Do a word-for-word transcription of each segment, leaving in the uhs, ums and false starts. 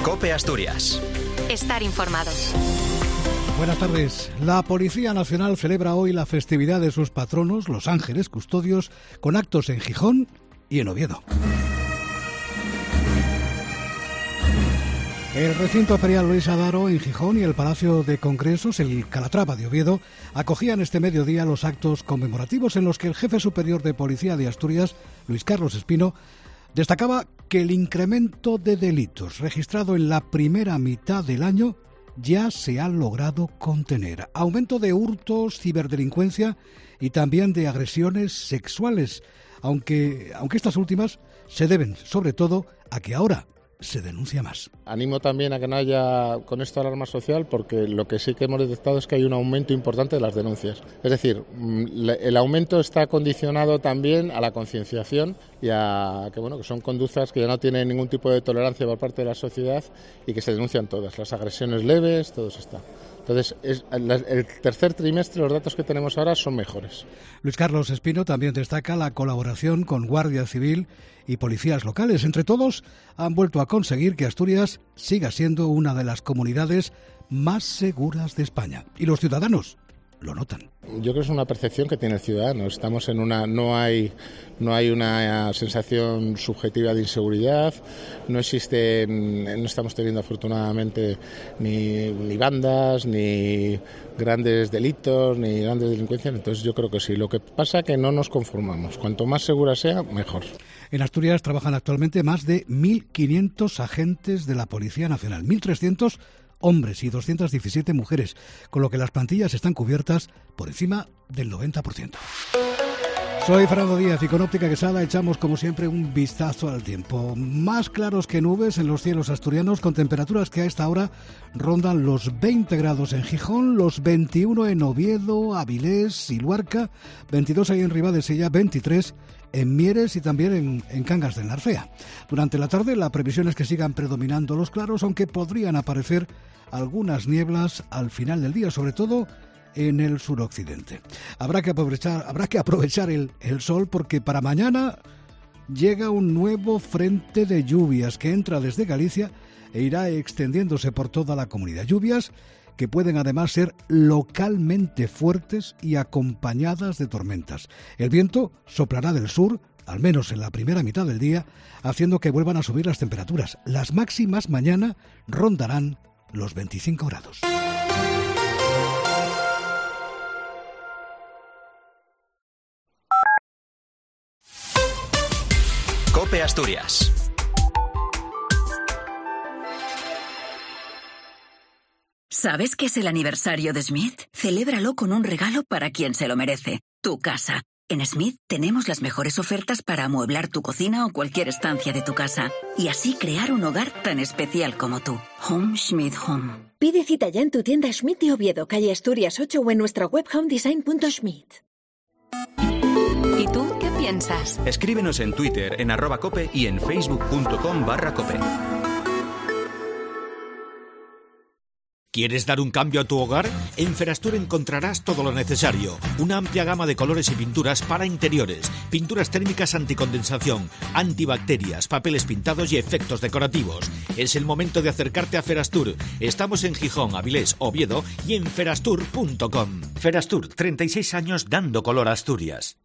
COPE Asturias. Estar informado. Buenas tardes. La Policía Nacional celebra hoy la festividad de sus patronos, los ángeles custodios, con actos en Gijón y en Oviedo. El recinto ferial Luis Adaro en Gijón y el Palacio de Congresos, el Calatrava de Oviedo, acogían este mediodía los actos conmemorativos en los que el jefe superior de Policía de Asturias, Luis Carlos Espino, destacaba que el incremento de delitos registrado en la primera mitad del año ya se ha logrado contener. Aumento de hurtos, ciberdelincuencia y también de agresiones sexuales, aunque, aunque estas últimas se deben sobre todo a que ahora se denuncia más. Animo también a que no haya con esto alarma social, porque lo que sí que hemos detectado es que hay un aumento importante de las denuncias. Es decir, el aumento está condicionado también a la concienciación y a que bueno que son conductas que ya no tienen ningún tipo de tolerancia por parte de la sociedad y que se denuncian todas, las agresiones leves, todo eso está. Entonces, es, el tercer trimestre, los datos que tenemos ahora son mejores. Luis Carlos Espino también destaca la colaboración con Guardia Civil y policías locales. Entre todos, han vuelto a conseguir que Asturias siga siendo una de las comunidades más seguras de España. Y los ciudadanos lo notan. Yo creo que es una percepción que tiene el ciudadano. Estamos en una, no hay, no hay una sensación subjetiva de inseguridad. No existen, no estamos teniendo afortunadamente ni, ni bandas, ni grandes delitos, ni grandes delincuencias. Entonces yo creo que sí. Lo que pasa es que no nos conformamos. Cuanto más segura sea, mejor. En Asturias trabajan actualmente más de mil quinientos agentes de la Policía Nacional, mil trescientos hombres y doscientas diecisiete mujeres, con lo que las plantillas están cubiertas por encima del noventa por ciento. Soy Fernando Díaz y con Óptica Quesada echamos como siempre un vistazo al tiempo. Más claros que nubes en los cielos asturianos, con temperaturas que a esta hora rondan los veinte grados en Gijón, los veintiuno en Oviedo, Avilés y Luarca, veintidós ahí en Ribadesella, veintitrés en Mieres y también en, en Cangas del Narcea. Durante la tarde la previsión es que sigan predominando los claros, aunque podrían aparecer algunas nieblas al final del día, sobre todo en el suroccidente. Habrá que aprovechar, habrá que aprovechar el, el sol, porque para mañana llega un nuevo frente de lluvias que entra desde Galicia e irá extendiéndose por toda la comunidad. Lluvias que pueden además ser localmente fuertes y acompañadas de tormentas. El viento soplará del sur, al menos en la primera mitad del día, haciendo que vuelvan a subir las temperaturas. Las máximas mañana rondarán los veinticinco grados. COPE Asturias. ¿Sabes qué es el aniversario de Smith? Celébralo con un regalo para quien se lo merece. Tu casa. En Smith tenemos las mejores ofertas para amueblar tu cocina o cualquier estancia de tu casa. Y así crear un hogar tan especial como tú. Home Smith Home. Pide cita ya en tu tienda Schmidt de Oviedo, calle Asturias ocho, o en nuestra web homedesign punto schmidt. ¿Y tú qué piensas? Escríbenos en Twitter, en arroba cope y en facebook.com barra cope. ¿Quieres dar un cambio a tu hogar? En Ferastur encontrarás todo lo necesario. Una amplia gama de colores y pinturas para interiores, pinturas térmicas anticondensación, antibacterias, papeles pintados y efectos decorativos. Es el momento de acercarte a Ferastur. Estamos en Gijón, Avilés, Oviedo y en ferastur punto com. Ferastur, treinta y seis años dando color a Asturias.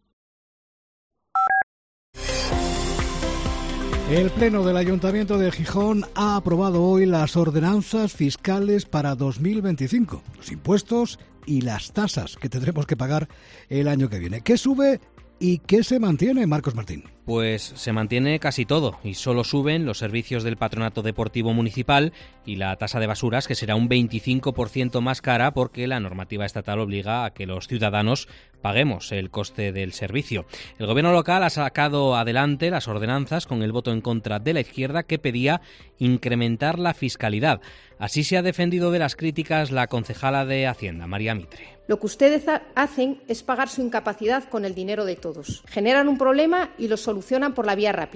El Pleno del Ayuntamiento de Gijón ha aprobado hoy las ordenanzas fiscales para dos mil veinticinco, los impuestos y las tasas que tendremos que pagar el año que viene. ¿Qué sube y qué se mantiene, Marcos Martín? Pues se mantiene casi todo y solo suben los servicios del Patronato Deportivo Municipal y la tasa de basuras, que será un veinticinco por ciento más cara porque la normativa estatal obliga a que los ciudadanos paguemos el coste del servicio. El gobierno local ha sacado adelante las ordenanzas con el voto en contra de la izquierda, que pedía incrementar la fiscalidad. Así se ha defendido de las críticas la concejala de Hacienda, María Mitre. Lo que ustedes hacen es pagar su incapacidad con el dinero de todos. Generan un problema y lo solucionan por la vía rápida.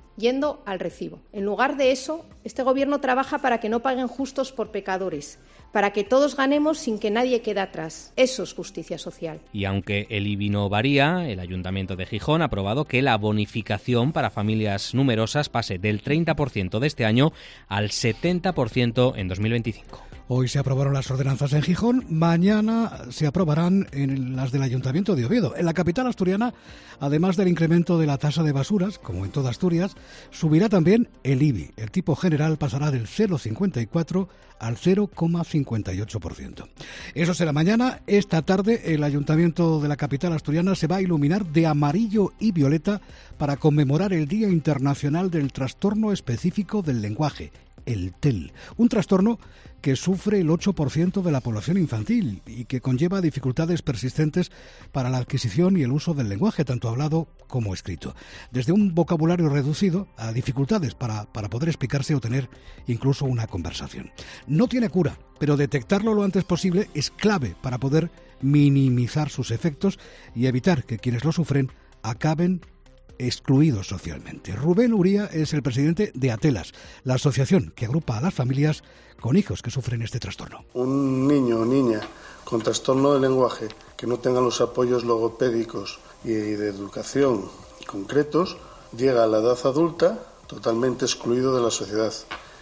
yendo al recibo. En lugar de eso, este Gobierno trabaja para que no paguen justos por pecadores, para que todos ganemos sin que nadie quede atrás. Eso es justicia social. Y aunque el I B I no varía, el Ayuntamiento de Gijón ha aprobado que la bonificación para familias numerosas pase del treinta por ciento de este año al setenta por ciento en dos mil veinticinco. Hoy se aprobaron las ordenanzas en Gijón, mañana se aprobarán en las del Ayuntamiento de Oviedo. En la capital asturiana, además del incremento de la tasa de basuras, como en toda Asturias, subirá también el I B I. El tipo general pasará del cero coma cincuenta y cuatro al cero coma cincuenta y ocho por ciento. Eso será mañana. Esta tarde el Ayuntamiento de la capital asturiana se va a iluminar de amarillo y violeta para conmemorar el Día Internacional del Trastorno Específico del Lenguaje, el T E L, un trastorno que sufre el ocho por ciento de la población infantil y que conlleva dificultades persistentes para la adquisición y el uso del lenguaje, tanto hablado como escrito. Desde un vocabulario reducido a dificultades para, para poder explicarse o tener incluso una conversación. No tiene cura, pero detectarlo lo antes posible es clave para poder minimizar sus efectos y evitar que quienes lo sufren acaben excluidos socialmente. Rubén Uría es el presidente de Atelas, la asociación que agrupa a las familias con hijos que sufren este trastorno. Un niño o niña con trastorno de lenguaje que no tenga los apoyos logopédicos y de educación concretos llega a la edad adulta totalmente excluido de la sociedad,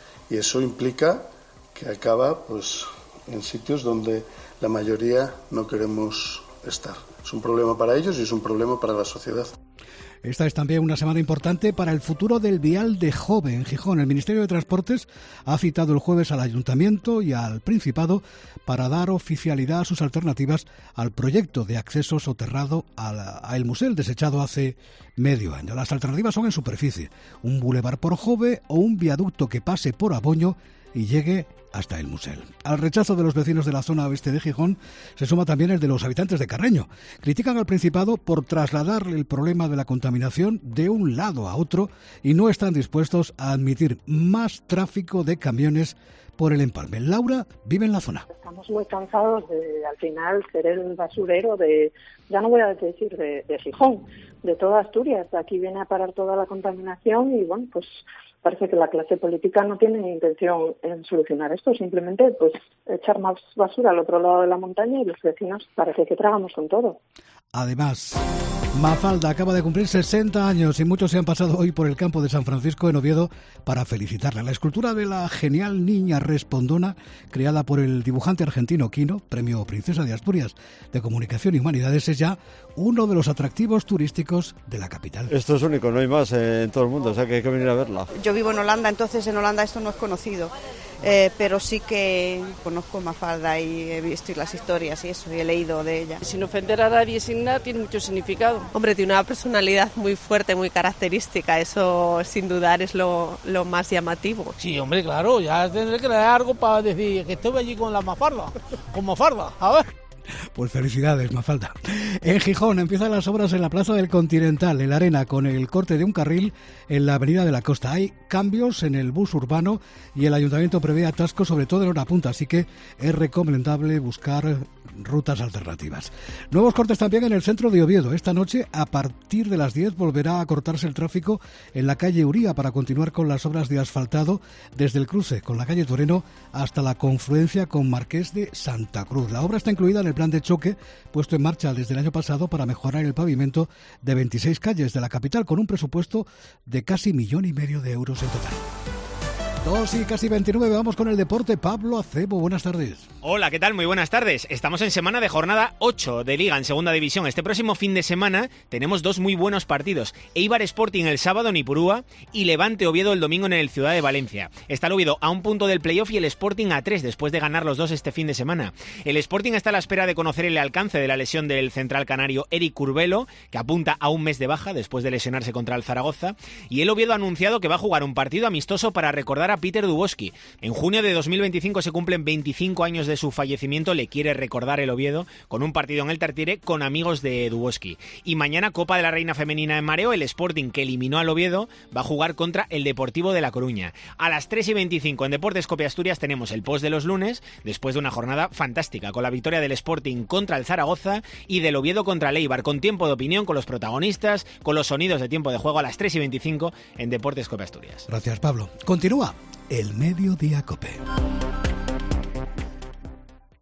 y eso implica que acaba pues en sitios donde la mayoría no queremos estar. Es un problema para ellos y es un problema para la sociedad. Esta es también una semana importante para el futuro del vial de Jove, en Gijón. El Ministerio de Transportes ha citado el jueves al Ayuntamiento y al Principado para dar oficialidad a sus alternativas al proyecto de acceso soterrado a El Musel, desechado hace medio año. Las alternativas son en superficie: un bulevar por Jove o un viaducto que pase por Aboño y llegue hasta el Musel. Al rechazo de los vecinos de la zona oeste de Gijón se suma también el de los habitantes de Carreño. Critican al Principado por trasladar el problema de la contaminación de un lado a otro y no están dispuestos a admitir más tráfico de camiones por el empalme. Laura vive en la zona. Estamos muy cansados de, al final, ser el basurero de, ya no voy a decir de, de Gijón, de toda Asturias. Aquí viene a parar toda la contaminación y, bueno, pues parece que la clase política no tiene intención en solucionar esto, simplemente pues echar más basura al otro lado de la montaña y los vecinos parece que tragamos con todo. Además, Mafalda acaba de cumplir sesenta años y muchos se han pasado hoy por el campo de San Francisco en Oviedo para felicitarla. La escultura de la genial niña respondona, creada por el dibujante argentino Quino, premio Princesa de Asturias de Comunicación y Humanidades, es ya uno de los atractivos turísticos de la capital. Esto es único, no hay más eh, en todo el mundo, o sea que hay que venir a verla. Yo vivo en Holanda, entonces en Holanda esto no es conocido. Eh, pero sí que conozco Mafalda y he visto las historias y eso, y he leído de ella. Sin ofender a nadie, sin nada, tiene mucho significado. Hombre, tiene una personalidad muy fuerte, muy característica, eso sin dudar es lo, lo más llamativo. Sí, hombre, claro, ya tendré que dar algo para decir que estuve allí con la Mafalda, con Mafalda, a ver. Pues felicidades, Mafalda. En Gijón empiezan las obras en la Plaza del Continental, en la Arena, con el corte de un carril en la Avenida de la Costa. Hay cambios en el bus urbano y el Ayuntamiento prevé atascos, sobre todo en hora punta, así que es recomendable buscar rutas alternativas. Nuevos cortes también en el centro de Oviedo. Esta noche, a partir de las diez, volverá a cortarse el tráfico en la calle Uría para continuar con las obras de asfaltado desde el cruce con la calle Toreno hasta la confluencia con Marqués de Santa Cruz. La obra está incluida en el plan de choque puesto en marcha desde el año pasado para mejorar el pavimento de veintiséis calles de la capital, con un presupuesto de casi millón y medio de euros en total. Dos y casi veintinueve, vamos con el deporte. Pablo Acebo, buenas tardes. Hola, ¿qué tal? Muy buenas tardes. Estamos en semana de jornada ocho de Liga en Segunda División. Este próximo fin de semana tenemos dos muy buenos partidos. Eibar Sporting el sábado en Ipurúa y Levante Oviedo el domingo en el Ciudad de Valencia. Está el Oviedo a un punto del playoff y el Sporting a tres después de ganar los dos este fin de semana. El Sporting está a la espera de conocer el alcance de la lesión del central canario Eric Curbelo, que apunta a un mes de baja después de lesionarse contra el Zaragoza. Y el Oviedo ha anunciado que va a jugar un partido amistoso para recordar a Peter Dubowski. En junio de dos mil veinticinco se cumplen veinticinco años de su fallecimiento le quiere recordar el Oviedo con un partido en el Tartiere con amigos de Duboski. Y mañana Copa de la Reina Femenina en mareo, el Sporting, que eliminó al Oviedo, va a jugar contra el Deportivo de La Coruña. A las tres y veinticinco en Deportes Cope Asturias tenemos el post de los lunes, después de una jornada fantástica, con la victoria del Sporting contra el Zaragoza y del Oviedo contra el Eibar, con tiempo de opinión, con los protagonistas, con los sonidos de tiempo de juego a las tres y veinticinco en Deportes Cope Asturias. Gracias, Pablo. Continúa el Mediodía Cope.